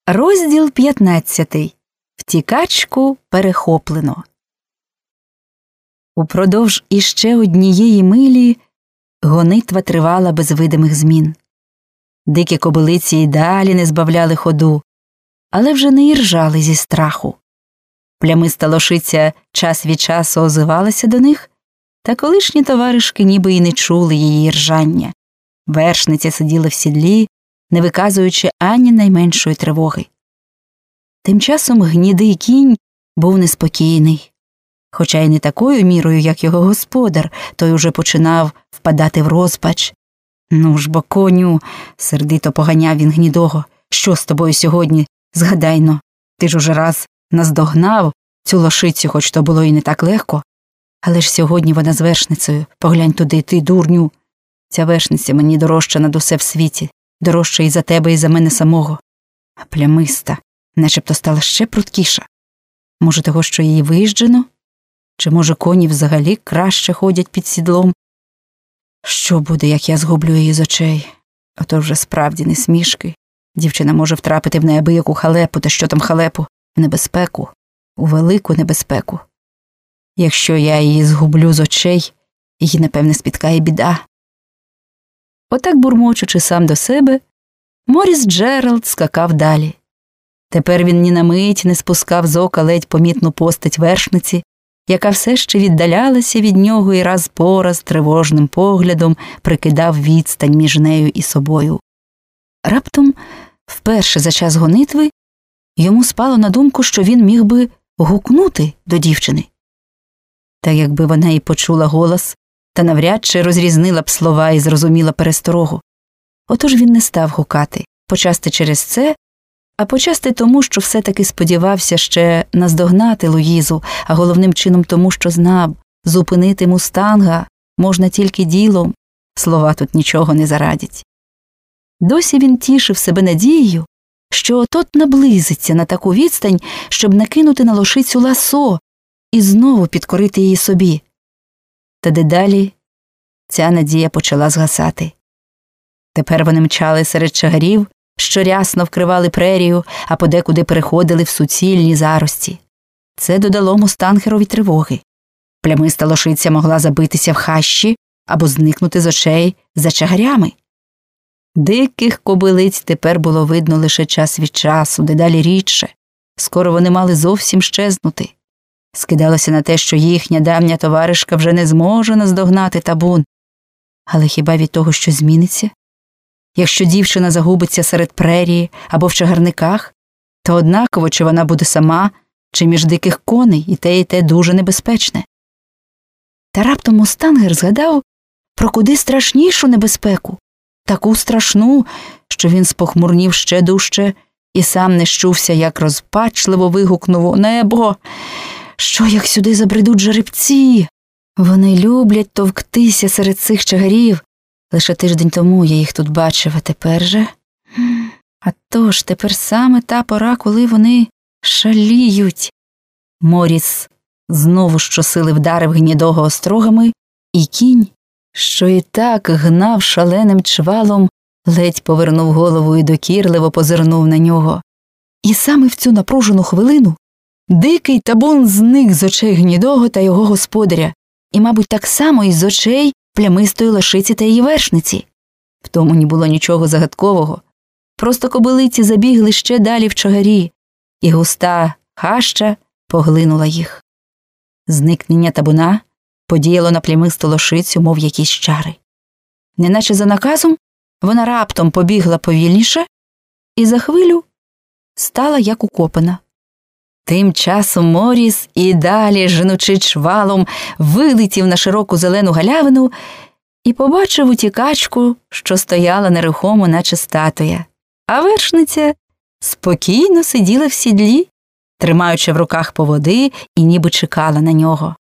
Розділ 15. Втікачку перехоплено. Упродовж іще однієї милі гонитва тривала без видимих змін. Дикі кобилиці й далі не збавляли ходу, але вже не іржали зі страху. Плямиста лошиця час від часу озивалася до них, та колишні товаришки ніби й не чули її іржання. Вершниця сиділа в сідлі, не виказуючи ані найменшої тривоги. Тим часом гнідий кінь був неспокійний. Хоча й не такою мірою, як його господар, той уже починав впадати в розпач. «Ну ж бо, коню!» – сердито поганяв він гнідого. «Що з тобою сьогодні? Згадай-но, ти ж уже раз наздогнав цю лошицю, хоч то було і не так легко. Але ж сьогодні вона з вершницею. Поглянь туди, ти, дурню! Ця вершниця мені дорожча над усе в світі, дорожча і за тебе, і за мене самого. А плямиста начебто стала ще пруткіша. Може, того, що її виїжджено? Чи, може, коні взагалі краще ходять під сідлом? Що буде, як я згублю її з очей? Ото вже справді не смішки. Дівчина може втрапити в неабияку халепу, та що там халепу? В небезпеку, у велику небезпеку. Якщо я її згублю з очей, її, напевне, спіткає біда». Отак, бурмочучи сам до себе, Моріс Джеральд скакав далі. Тепер він ні на мить не спускав з ока ледь помітну постать вершниці, яка все ще віддалялася від нього і раз по раз тривожним поглядом прикидав відстань між нею і собою. Раптом, вперше за час гонитви, йому спало на думку, що він міг би гукнути до дівчини. Та якби вона і почула голос, та навряд чи розрізнила б слова і зрозуміла пересторогу. Отож він не став гукати, почасти через це, а почасти тому, що все-таки сподівався ще наздогнати Луїзу, а головним чином тому, що знав, зупинити мустанга можна тільки ділом, слова тут нічого не зарадять. Досі він тішив себе надією, що от наблизиться на таку відстань, щоб накинути на лошицю ласо і знову підкорити її собі. Та дедалі ця надія почала згасати. Тепер вони мчали серед чагарів, що рясно вкривали прерію, а подекуди переходили в суцільні зарості. Це додало мустангерові тривоги. Плямиста лошиця могла забитися в хащі або зникнути з очей за чагарями. Диких кобилиць тепер було видно лише час від часу, дедалі рідше. Скоро вони мали зовсім щезнути. Скидалося на те, що їхня давня товаришка вже не зможе наздогнати табун. Але хіба від того, що зміниться? Якщо дівчина загубиться серед прерії або в чагарниках, то однаково, чи вона буде сама, чи між диких коней, і те дуже небезпечне. Та раптом мустангер згадав про куди страшнішу небезпеку, таку страшну, що він спохмурнів ще дужче і сам не щувся, як розпачливо вигукнув: «О небо! Що, як сюди забредуть жеребці? Вони люблять товктися серед цих чагарів. Лише тиждень тому я їх тут бачив, а тепер же? А то ж, тепер саме та пора, коли вони шаліють». Моріс знову щосили вдарив гнідого острогами, і кінь, що і так гнав шаленим чвалом, ледь повернув голову і докірливо позирнув на нього. І саме в цю напружену хвилину дикий табун зник з очей гнідого та його господаря, і, мабуть, так само і з очей плямистої лошиці та її вершниці. В тому не було нічого загадкового. Просто кобилиці забігли ще далі в чагарі, і густа хаща поглинула їх. Зникнення табуна подіяло на плямисту лошицю, мов якісь чари. Неначе за наказом вона раптом побігла повільніше і за хвилю стала як укопана. Тим часом Моріс і далі, женучи чвалом, вилетів на широку зелену галявину і побачив утікачку, що стояла нерухомо, наче статуя. А вершниця спокійно сиділа в сідлі, тримаючи в руках поводи, і ніби чекала на нього.